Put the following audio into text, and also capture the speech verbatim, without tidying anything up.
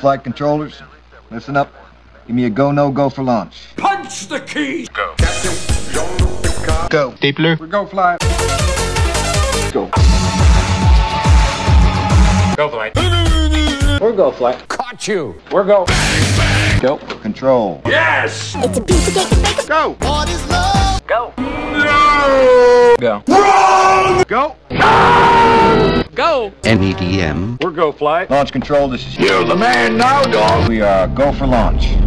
Flight controllers, listen up. Give me a go, no go for launch. Punch the key! Go. Go. Stapler. We go fly. Go. Go flight. We're go flight. Caught you! We're go. Go. Control. Yes! It's a piece of cake to make a Go. What is love? Go. No! Go. Wrong! Go. Go! N E D M. We're go flight. Launch control, this is... You're the man now, dog! We are go for launch.